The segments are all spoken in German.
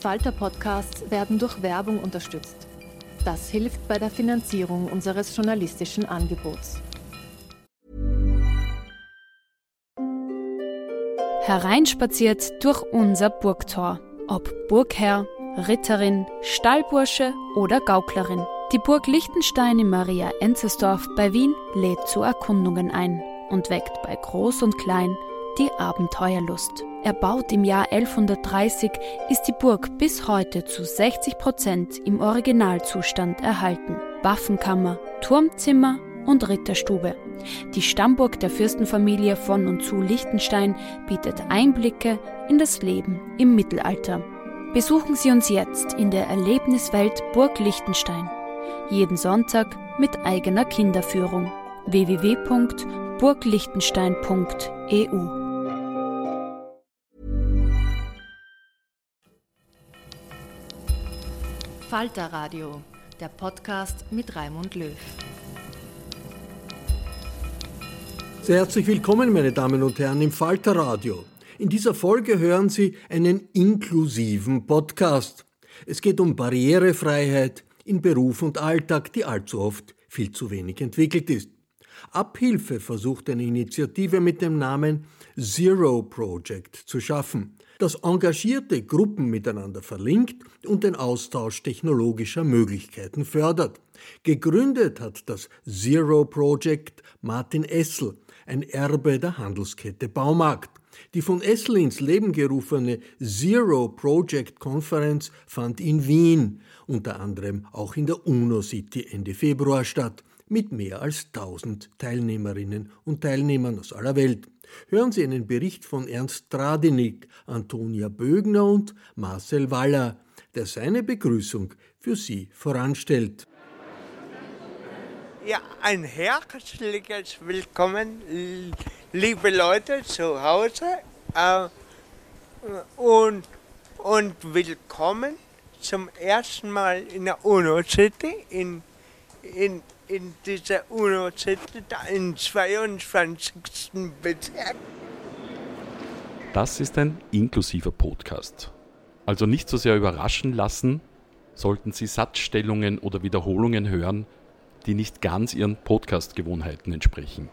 Falter-Podcasts werden durch Werbung unterstützt. Das hilft bei der Finanzierung unseres journalistischen Angebots. Hereinspaziert durch unser Burgtor. Ob Burgherr, Ritterin, Stallbursche oder Gauklerin. Die Burg Liechtenstein in Maria Enzersdorf bei Wien lädt zu Erkundungen ein und weckt bei Groß und Klein die Abenteuerlust. Erbaut im Jahr 1130 ist die Burg bis heute zu 60% im Originalzustand erhalten. Waffenkammer, Turmzimmer und Ritterstube. Die Stammburg der Fürstenfamilie von und zu Liechtenstein bietet Einblicke in das Leben im Mittelalter. Besuchen Sie uns jetzt in der Erlebniswelt Burg Liechtenstein. Jeden Sonntag mit eigener Kinderführung. www.burgliechtenstein.eu Falter Radio, der Podcast mit Raimund Löw. Sehr herzlich willkommen, meine Damen und Herren, im Falter Radio. In dieser Folge hören Sie einen inklusiven Podcast. Es geht um Barrierefreiheit in Beruf und Alltag, die allzu oft viel zu wenig entwickelt ist. Abhilfe versucht eine Initiative mit dem Namen Zero Project zu schaffen, das engagierte Gruppen miteinander verlinkt und den Austausch technologischer Möglichkeiten fördert. Gegründet hat das Zero Project Martin Essl, ein Erbe der Handelskette Baumarkt. Die von Essl ins Leben gerufene Zero Project Conference fand in Wien, unter anderem auch in der UNO-City Ende Februar statt, mit mehr als 1000 Teilnehmerinnen und Teilnehmern aus aller Welt. Hören Sie einen Bericht von Ernst Dradinik, Antonia Bögner und Marcel Waller, der seine Begrüßung für Sie voranstellt. Ja, ein herzliches Willkommen, liebe Leute zu Hause und willkommen zum ersten Mal in der UNO-City, in dieser UNO-City, im 22. Bezirk. Das ist ein inklusiver Podcast. Also nicht so sehr überraschen lassen, sollten Sie Satzstellungen oder Wiederholungen hören, die nicht ganz Ihren Podcast-Gewohnheiten entsprechen.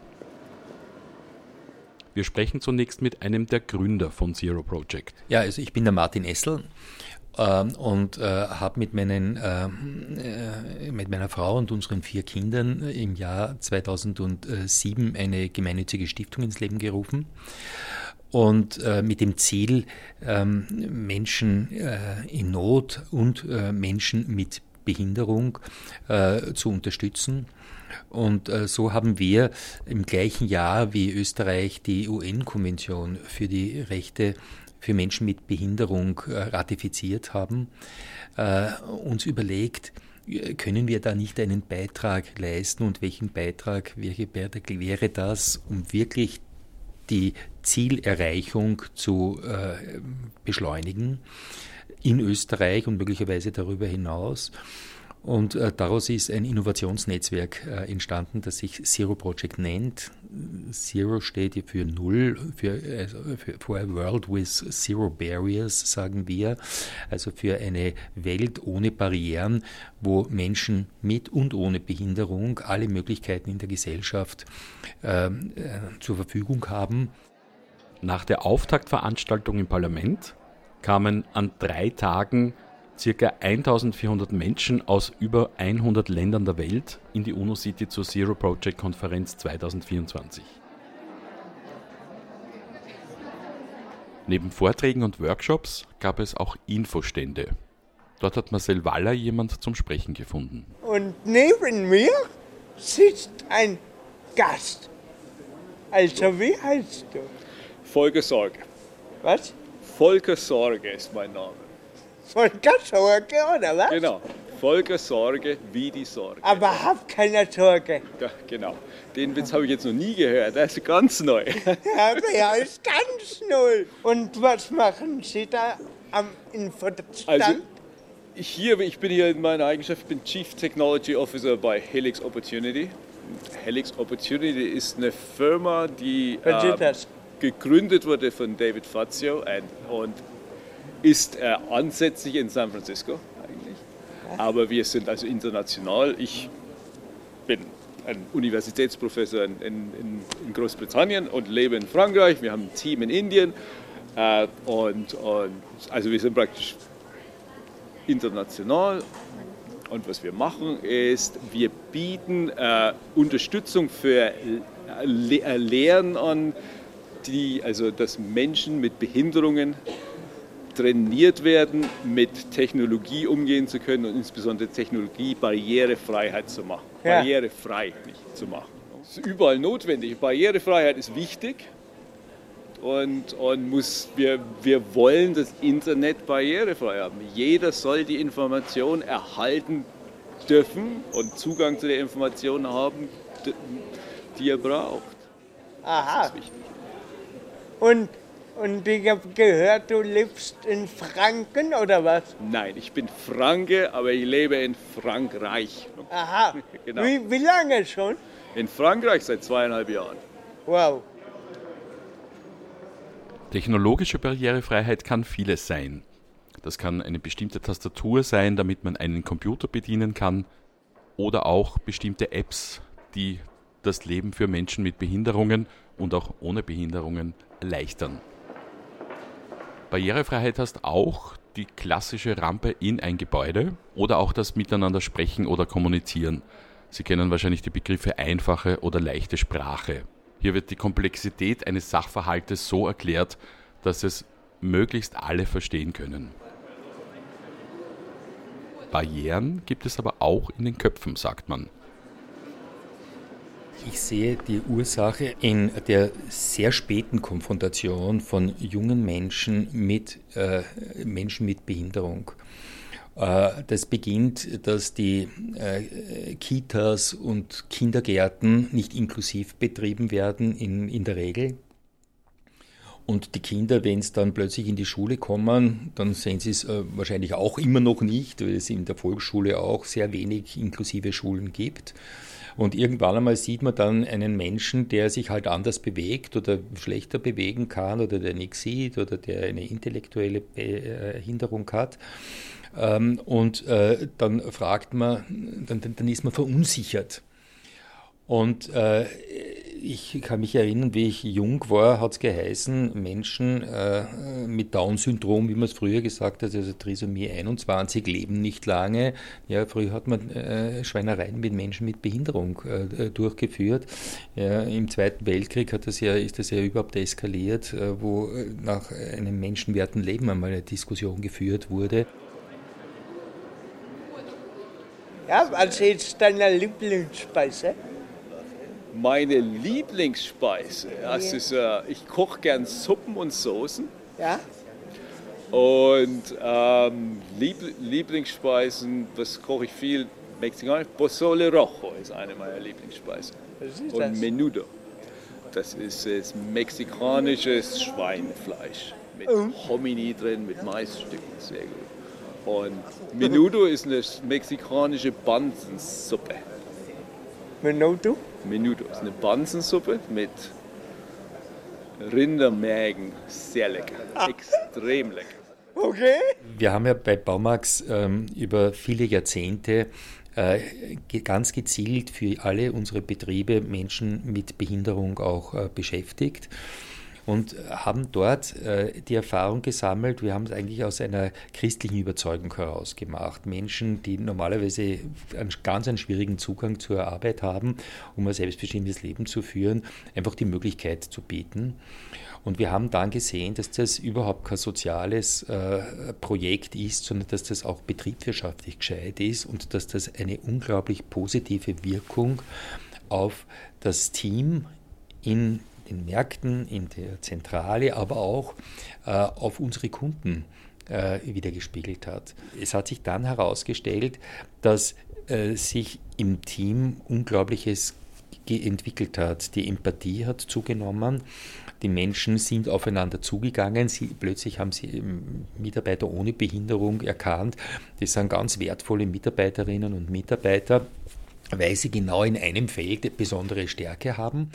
Wir sprechen zunächst mit einem der Gründer von Zero Project. Ja, also ich bin der Martin Essl und habe mit meiner Frau und unseren 4 Kindern im Jahr 2007 eine gemeinnützige Stiftung ins Leben gerufen. Und mit dem Ziel, Menschen in Not und Menschen mit Behinderung zu unterstützen. Und so haben wir im gleichen Jahr wie Österreich die UN-Konvention für die Rechte für Menschen mit Behinderung ratifiziert haben, uns überlegt, können wir da nicht einen Beitrag leisten und welcher Beitrag wäre das, um wirklich die Zielerreichung zu beschleunigen in Österreich und möglicherweise darüber hinaus. Und daraus ist ein Innovationsnetzwerk entstanden, das sich Zero Project nennt. Zero steht hier für Null, for a world with zero barriers, sagen wir. Also für eine Welt ohne Barrieren, wo Menschen mit und ohne Behinderung alle Möglichkeiten in der Gesellschaft zur Verfügung haben. Nach der Auftaktveranstaltung im Parlament kamen an 3 Tagen ca. 1400 Menschen aus über 100 Ländern der Welt in die UNO-City zur Zero Project Konferenz 2024. Neben Vorträgen und Workshops gab es auch Infostände. Dort hat Marcel Waller jemand zum Sprechen gefunden. Und neben mir sitzt ein Gast. Also, wie heißt du? Volker Sorge. Was? Volker Sorge ist mein Name. Volker Sorge, oder was? Genau. Volker Sorge wie die Sorge. Aber hab keine Sorge. Ja, genau. Den Witz habe ich jetzt noch nie gehört. Der ist ganz neu. Ja, der ist ganz neu. Und was machen Sie da am Infostand? Also, ich bin hier in meiner Eigenschaft, ich bin Chief Technology Officer bei Helix Opportunity. Helix Opportunity ist eine Firma, die gegründet wurde von David Fazio und ist ansässig in San Francisco eigentlich. Aber wir sind also international. Ich bin ein Universitätsprofessor in Großbritannien und lebe in Frankreich. Wir haben ein Team in Indien. Und also wir sind praktisch international. Und was wir machen ist, wir bieten Unterstützung für Lehren an, also dass Menschen mit Behinderungen trainiert werden, mit Technologie umgehen zu können und insbesondere Technologie Barrierefreiheit zu machen. Ja. Barrierefrei nicht zu machen. Das ist überall notwendig. Barrierefreiheit ist wichtig und wir wollen das Internet barrierefrei haben. Jeder soll die Information erhalten dürfen und Zugang zu der Information haben, die er braucht. Aha. Das ist wichtig. Und ich habe gehört, du lebst in Franken oder was? Nein, ich bin Franke, aber ich lebe in Frankreich. Aha. Genau. Wie lange schon? In Frankreich seit 2,5 Jahren. Wow. Technologische Barrierefreiheit kann vieles sein. Das kann eine bestimmte Tastatur sein, damit man einen Computer bedienen kann, oder auch bestimmte Apps, die das Leben für Menschen mit Behinderungen und auch ohne Behinderungen erleichtern. Barrierefreiheit heißt auch die klassische Rampe in ein Gebäude oder auch das Miteinander sprechen oder kommunizieren. Sie kennen wahrscheinlich die Begriffe einfache oder leichte Sprache. Hier wird die Komplexität eines Sachverhaltes so erklärt, dass es möglichst alle verstehen können. Barrieren gibt es aber auch in den Köpfen, sagt man. Ich sehe die Ursache in der sehr späten Konfrontation von jungen Menschen mit Behinderung. Das beginnt, dass die Kitas und Kindergärten nicht inklusiv betrieben werden in der Regel. Und die Kinder, wenn es dann plötzlich in die Schule kommen, dann sehen sie es wahrscheinlich auch immer noch nicht, weil es in der Volksschule auch sehr wenig inklusive Schulen gibt. Und irgendwann einmal sieht man dann einen Menschen, der sich halt anders bewegt oder schlechter bewegen kann oder der nichts sieht oder der eine intellektuelle Behinderung hat. Und dann fragt man, dann ist man verunsichert. Und ich kann mich erinnern, wie ich jung war, hat es geheißen, Menschen mit Down-Syndrom, wie man es früher gesagt hat, also Trisomie 21, leben nicht lange. Ja, früher hat man Schweinereien mit Menschen mit Behinderung durchgeführt. Ja, im Zweiten Weltkrieg ist das ja überhaupt eskaliert, wo nach einem menschenwerten Leben einmal eine Diskussion geführt wurde. Ja, was ist deine Lieblingsspeise? Meine Lieblingsspeise, das ist, ich koche gern Suppen und Soßen. Ja. Und Lieblingsspeisen, was koche ich viel? Mexikanisch, Pozole Rojo ist eine meiner Lieblingsspeisen. Was ist und das? Menudo. Das ist mexikanisches Schweinefleisch mit Hominy drin, mit Maisstücken, sehr gut. Und Menudo ist eine mexikanische Bansensuppe. Menudo? Menudo ist eine Bansensuppe mit Rindermägen. Sehr lecker, extrem lecker. Okay. Wir haben ja bei Baumax über viele Jahrzehnte ganz gezielt für alle unsere Betriebe Menschen mit Behinderung auch beschäftigt. Und haben dort die Erfahrung gesammelt, wir haben es eigentlich aus einer christlichen Überzeugung heraus gemacht. Menschen, die normalerweise einen schwierigen Zugang zur Arbeit haben, um ein selbstbestimmtes Leben zu führen, einfach die Möglichkeit zu bieten. Und wir haben dann gesehen, dass das überhaupt kein soziales Projekt ist, sondern dass das auch betriebswirtschaftlich gescheit ist und dass das eine unglaublich positive Wirkung auf das Team in den Märkten, in der Zentrale, aber auch auf unsere Kunden wiedergespiegelt hat. Es hat sich dann herausgestellt, dass sich im Team Unglaubliches entwickelt hat. Die Empathie hat zugenommen, die Menschen sind aufeinander zugegangen, plötzlich haben sie Mitarbeiter ohne Behinderung erkannt. Das sind ganz wertvolle Mitarbeiterinnen und Mitarbeiter, weil sie genau in einem Feld besondere Stärke haben.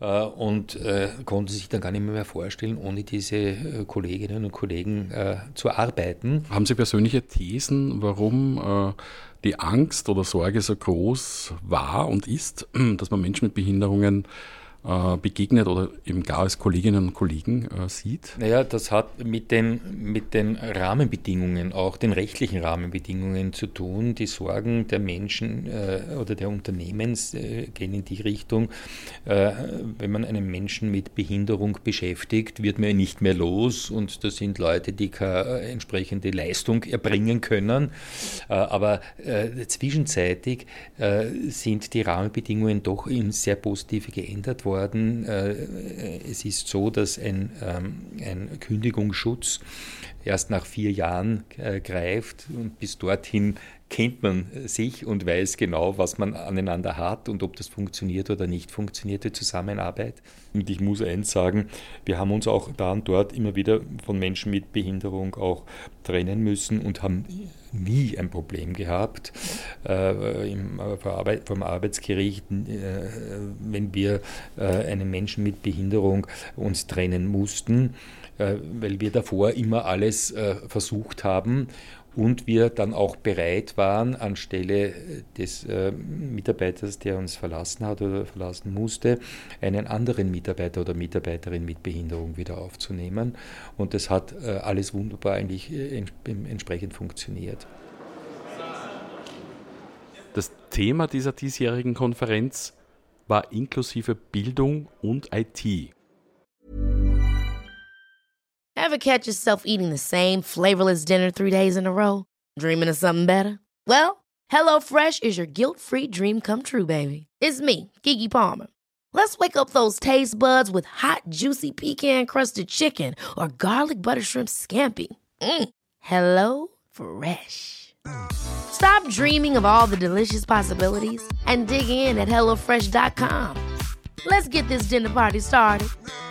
und konnten sich dann gar nicht mehr vorstellen, ohne diese Kolleginnen und Kollegen zu arbeiten. Haben Sie persönliche Thesen, warum die Angst oder Sorge so groß war und ist, dass man Menschen mit Behinderungen begegnet oder eben gar als Kolleginnen und Kollegen sieht? Naja, das hat mit den Rahmenbedingungen, auch den rechtlichen Rahmenbedingungen zu tun. Die Sorgen der Menschen oder der Unternehmen gehen in die Richtung, wenn man einen Menschen mit Behinderung beschäftigt, wird man ihn nicht mehr los und das sind Leute, die keine entsprechende Leistung erbringen können. Aber zwischenzeitig sind die Rahmenbedingungen doch in sehr positive geändert worden. Es ist so, dass ein Kündigungsschutz erst nach 4 Jahren greift und bis dorthin kennt man sich und weiß genau, was man aneinander hat und ob das funktioniert oder nicht funktioniert, die Zusammenarbeit. Und ich muss eins sagen, wir haben uns auch da und dort immer wieder von Menschen mit Behinderung auch trennen müssen und haben nie ein Problem gehabt vom Arbeitsgericht, wenn wir einen Menschen mit Behinderung uns trennen mussten, weil wir davor immer alles versucht haben und wir dann auch bereit waren, anstelle des Mitarbeiters, der uns verlassen hat oder verlassen musste, einen anderen Mitarbeiter oder Mitarbeiterin mit Behinderung wieder aufzunehmen. Und das hat alles wunderbar eigentlich entsprechend funktioniert. Das Thema dieser diesjährigen Konferenz war inklusive Bildung und IT. Ever catch yourself eating the same flavorless dinner 3 days in a row? Dreaming of something better? Well, HelloFresh is your guilt-free dream come true, baby. It's me, Keke Palmer. Let's wake up those taste buds with hot, juicy pecan-crusted chicken or garlic butter shrimp scampi. Hello Fresh. Stop dreaming of all the delicious possibilities and dig in at HelloFresh.com. Let's get this dinner party started.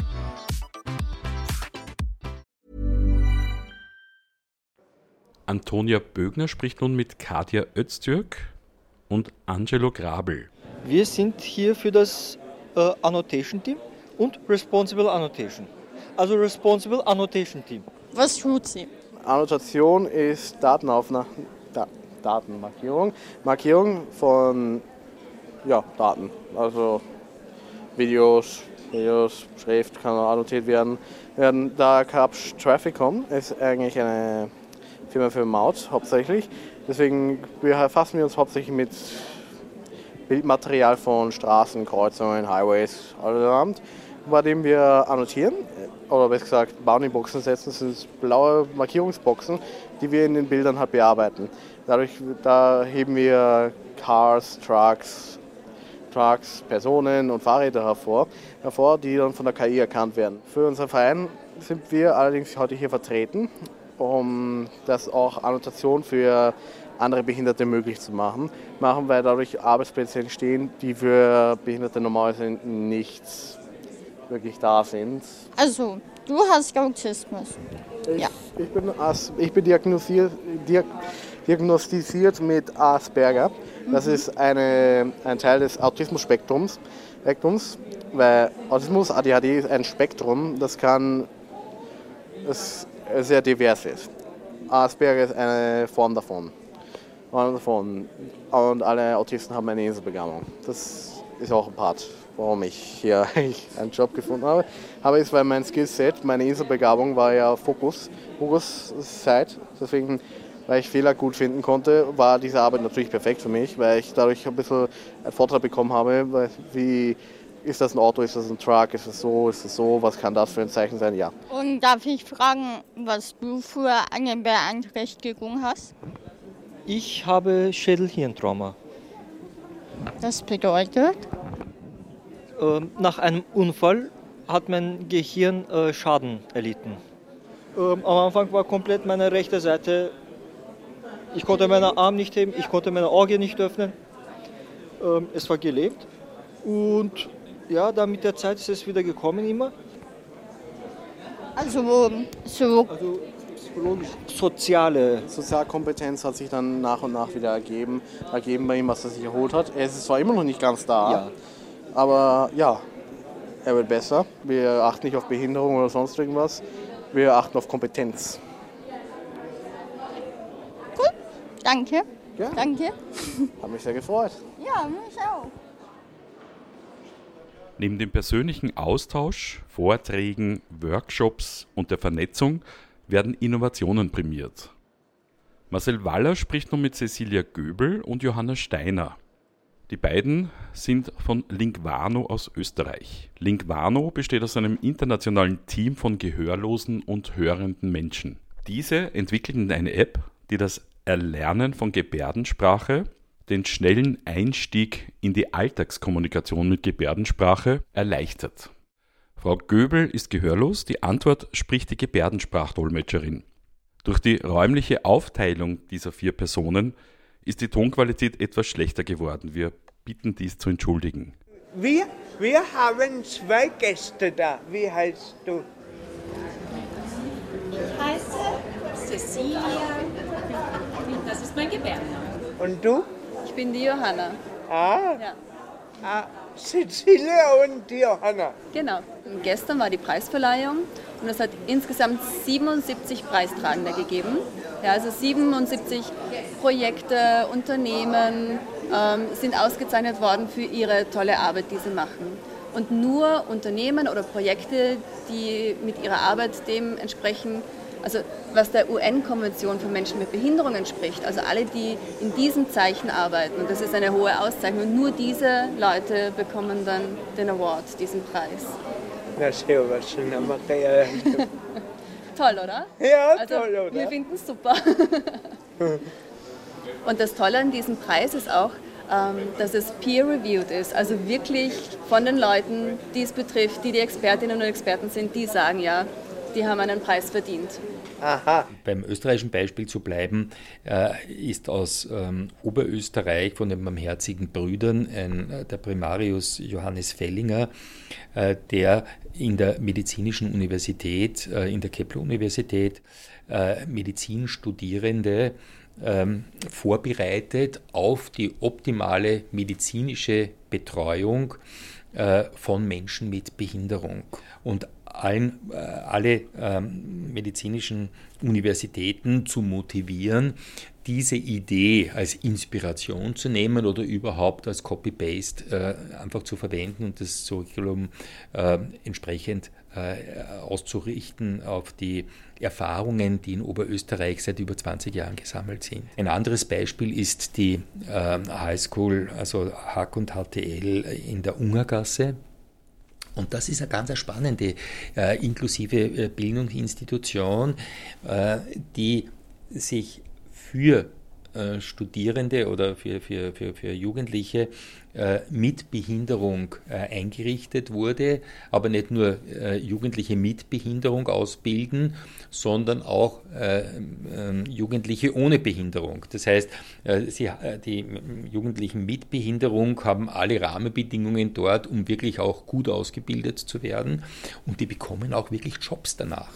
Antonia Bögner spricht nun mit Katja Öztürk und Angelo Grabel. Wir sind hier für das Annotation Team und Responsible Annotation. Also Responsible Annotation Team. Was tut sie? Annotation ist Datenmarkierung. Markierung von Daten. Also Videos, Schrift kann annotiert werden. Da Capsch Trafficom ist eigentlich eine Firma für Maut hauptsächlich. Deswegen befassen wir uns hauptsächlich mit Bildmaterial von Straßen, Kreuzungen, Highways, allerhand, bei dem wir annotieren, oder besser gesagt Bounding-Boxen setzen. Das sind blaue Markierungsboxen, die wir in den Bildern halt bearbeiten. Da heben wir Cars, Trucks, Personen und Fahrräder hervor, die dann von der KI erkannt werden. Für unseren Verein sind wir allerdings heute hier vertreten, um das auch Annotation für andere Behinderte möglich zu machen, weil dadurch Arbeitsplätze entstehen, die für Behinderte normalerweise nicht wirklich da sind. Also, du hast Autismus. Ich bin diagnostiziert mit Asperger. Das ist ein Teil des Autismus-Spektrums, weil Autismus, ADHD ist ein Spektrum, das sehr divers ist. Asperger ist eine Form davon. Und alle Autisten haben eine Inselbegabung. Das ist auch ein Part, warum ich hier einen Job gefunden habe. Aber ist, weil mein Skillset, meine Inselbegabung war ja Fokus-Zeit. Deswegen, weil ich Fehler gut finden konnte, war diese Arbeit natürlich perfekt für mich, weil ich dadurch ein bisschen einen Vorteil bekommen habe, wie ist das ein Auto, ist das ein Truck, ist das so, was kann das für ein Zeichen sein? Ja. Und darf ich fragen, was du für eine Beeinträchtigung hast? Ich habe Schädel-Hirntrauma. Das bedeutet? Nach einem Unfall hat mein Gehirn Schaden erlitten. Am Anfang war komplett meine rechte Seite, ich konnte meinen Arm nicht heben, ich konnte meine Augen nicht öffnen. Es war gelähmt und ja, dann mit der Zeit ist es wieder gekommen immer. Also psychologisch. Sozialkompetenz hat sich dann nach und nach wieder ergeben bei ihm, was er sich erholt hat. Es ist zwar immer noch nicht ganz da, aber ja, er wird besser. Wir achten nicht auf Behinderung oder sonst irgendwas. Wir achten auf Kompetenz. Cool, danke. Ja. Danke. Hat mich sehr gefreut. Ja, mich auch. Neben dem persönlichen Austausch, Vorträgen, Workshops und der Vernetzung werden Innovationen prämiert. Marcel Waller spricht nun mit Cecilia Göbel und Johanna Steiner. Die beiden sind von Lingvano aus Österreich. Lingvano besteht aus einem internationalen Team von gehörlosen und hörenden Menschen. Diese entwickelten eine App, die das Erlernen von Gebärdensprache, den schnellen Einstieg in die Alltagskommunikation mit Gebärdensprache erleichtert. Frau Göbel ist gehörlos, die Antwort spricht die Gebärdensprachdolmetscherin. Durch die räumliche Aufteilung dieser 4 Personen ist die Tonqualität etwas schlechter geworden. Wir bitten dies zu entschuldigen. Wir haben 2 Gäste da. Wie heißt du? Ich heiße Cecilia. Das ist mein Gebärdenname. Und du? Ich bin die Johanna. Ja. Cecilia und Johanna. Genau. Und gestern war die Preisverleihung und es hat insgesamt 77 Preistragende gegeben. Ja, also 77 Projekte, Unternehmen sind ausgezeichnet worden für ihre tolle Arbeit, die sie machen. Und nur Unternehmen oder Projekte, die mit ihrer Arbeit dem entsprechen, also was der UN-Konvention für Menschen mit Behinderung entspricht, also alle, die in diesem Zeichen arbeiten, und das ist eine hohe Auszeichnung, nur diese Leute bekommen dann den Award, diesen Preis. Na, sehr was in Amerika. Toll, oder? Ja, also, toll, oder? Wir finden es super. Und das Tolle an diesem Preis ist auch, dass es peer-reviewed ist, also wirklich von den Leuten, die es betrifft, die Expertinnen und Experten sind, die sagen, ja, die haben einen Preis verdient. Aha. Beim österreichischen Beispiel zu bleiben, ist aus Oberösterreich von den Barmherzigen Brüdern der Primarius Johannes Fellinger, der in der Medizinischen Universität, in der Kepler-Universität, Medizinstudierende vorbereitet auf die optimale medizinische Betreuung von Menschen mit Behinderung. Und alle medizinischen Universitäten zu motivieren, diese Idee als Inspiration zu nehmen oder überhaupt als Copy-Paste einfach zu verwenden und das Curriculum entsprechend auszurichten auf die Erfahrungen, die in Oberösterreich seit über 20 Jahren gesammelt sind. Ein anderes Beispiel ist die Highschool, also HAK und HTL in der Ungergasse. Und das ist eine ganz spannende, inklusive Bildungsinstitution, die sich für Studierende oder für Jugendliche mit Behinderung eingerichtet wurde, aber nicht nur Jugendliche mit Behinderung ausbilden, sondern auch Jugendliche ohne Behinderung. Das heißt, die Jugendlichen mit Behinderung haben alle Rahmenbedingungen dort, um wirklich auch gut ausgebildet zu werden, und die bekommen auch wirklich Jobs danach.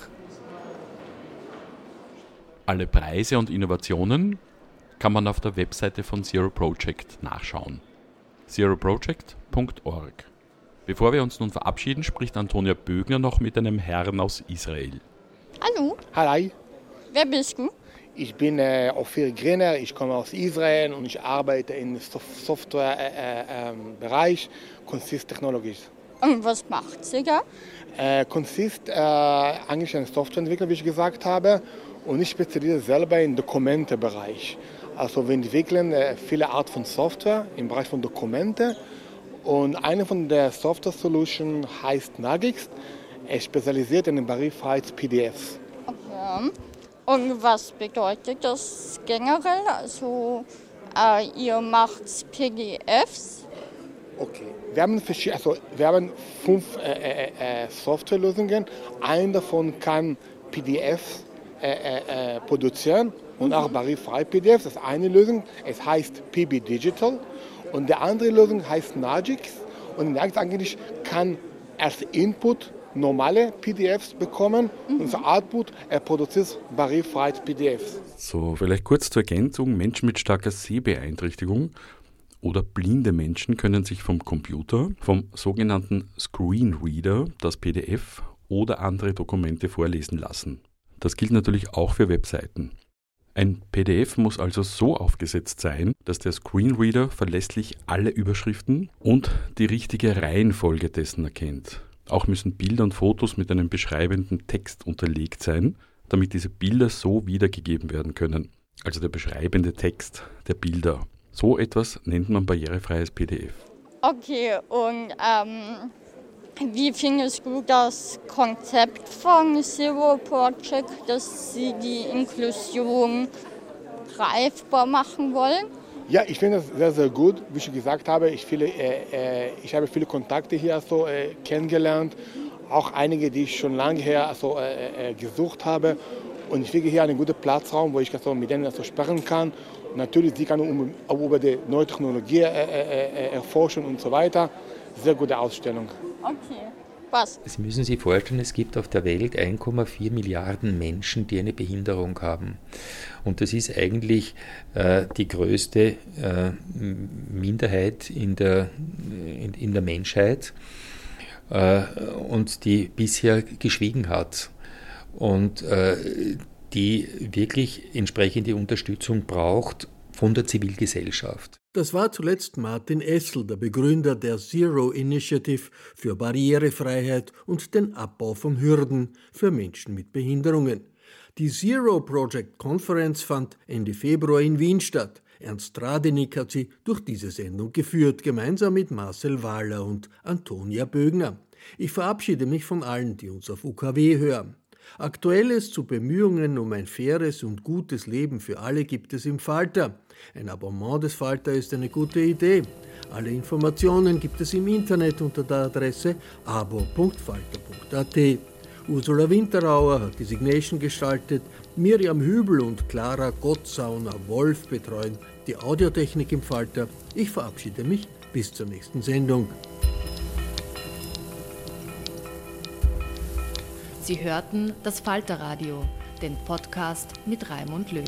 Alle Preise und Innovationen kann man auf der Webseite von Zero Project nachschauen. zeroproject.org. Bevor wir uns nun verabschieden, spricht Antonia Bögner noch mit einem Herrn aus Israel. Hallo. Hallo. Wer bist du? Ich bin Ophir Griner, ich komme aus Israel und ich arbeite im Softwarebereich Consist Technologies. Und was macht sie da? Consist eigentlich ein Softwareentwickler, wie ich gesagt habe, und ich spezialisiere selber im Dokumentebereich. Also wir entwickeln viele Arten von Software im Bereich von Dokumente, und eine von der Software-Solution heißt Nagix. Es spezialisiert in den Verified PDFs. Okay. Und was bedeutet das generell? Also ihr macht PDFs? Okay, wir haben 5 Softwarelösungen. Eine davon kann PDFs produzieren und auch Verified PDFs. Das ist eine Lösung, es heißt PB Digital, und die andere Lösung heißt Nagix. Und Nagix eigentlich kann als Input normale PDFs bekommen, und als Output produziert Verified PDFs. So, vielleicht kurz zur Ergänzung: Menschen mit starker Sehbeeinträchtigung oder blinde Menschen können sich vom Computer, vom sogenannten Screenreader, das PDF oder andere Dokumente vorlesen lassen. Das gilt natürlich auch für Webseiten. Ein PDF muss also so aufgesetzt sein, dass der Screenreader verlässlich alle Überschriften und die richtige Reihenfolge dessen erkennt. Auch müssen Bilder und Fotos mit einem beschreibenden Text unterlegt sein, damit diese Bilder so wiedergegeben werden können. Also der beschreibende Text der Bilder. So etwas nennt man barrierefreies PDF. Okay, und wie findest du das Konzept von Zero Project, dass sie die Inklusion greifbar machen wollen? Ja, ich finde das sehr, sehr gut. Wie ich gesagt habe, ich habe viele Kontakte hier kennengelernt. Auch einige, die ich schon lange her gesucht habe. Und ich kriege hier einen guten Platzraum, wo ich mit denen sprechen kann. Und natürlich, sie kann auch über die neue Technologie erforschen und so weiter. Sehr gute Ausstellung. Okay. Was? Sie müssen sich vorstellen, es gibt auf der Welt 1,4 Milliarden Menschen, die eine Behinderung haben. Und das ist eigentlich die größte Minderheit in der Menschheit und die bisher geschwiegen hat. Und die wirklich entsprechende Unterstützung braucht von der Zivilgesellschaft. Das war zuletzt Martin Essl, der Begründer der Zero Initiative für Barrierefreiheit und den Abbau von Hürden für Menschen mit Behinderungen. Die Zero Project Conference fand Ende Februar in Wien statt. Ernst Radenick hat sie durch diese Sendung geführt, gemeinsam mit Marcel Wahler und Antonia Bögner. Ich verabschiede mich von allen, die uns auf UKW hören. Aktuelles zu Bemühungen um ein faires und gutes Leben für alle gibt es im Falter. Ein Abonnement des Falter ist eine gute Idee. Alle Informationen gibt es im Internet unter der Adresse abo.falter.at. Ursula Winterauer hat die Signation gestaltet, Miriam Hübel und Clara Gottsauner-Wolf betreuen die Audiotechnik im Falter. Ich verabschiede mich bis zur nächsten Sendung. Sie hörten das Falterradio, den Podcast mit Raimund Löw.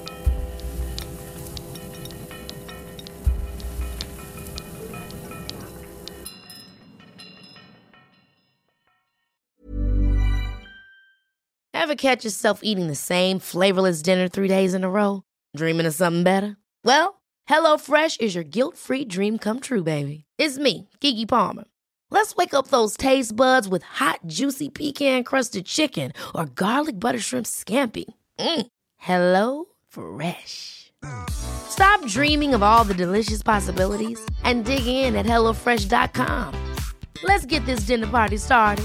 Ever catch yourself eating the same flavorless dinner 3 days in a row? Dreaming of something better? Well, HelloFresh is your guilt-free dream come true, baby. It's me, Keke Palmer. Let's wake up those taste buds with hot, juicy pecan-crusted chicken or garlic butter shrimp scampi. Hello Fresh. Stop dreaming of all the delicious possibilities and dig in at HelloFresh.com. Let's get this dinner party started.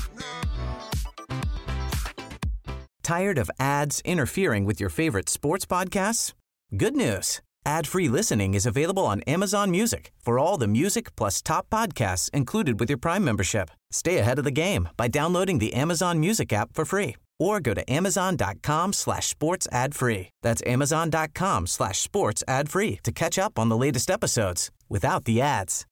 Tired of ads interfering with your favorite sports podcasts? Good news. Ad-free listening is available on Amazon Music for all the music plus top podcasts included with your Prime membership. Stay ahead of the game by downloading the Amazon Music app for free or go to amazon.com/sports ad free. That's amazon.com/sports ad free to catch up on the latest episodes without the ads.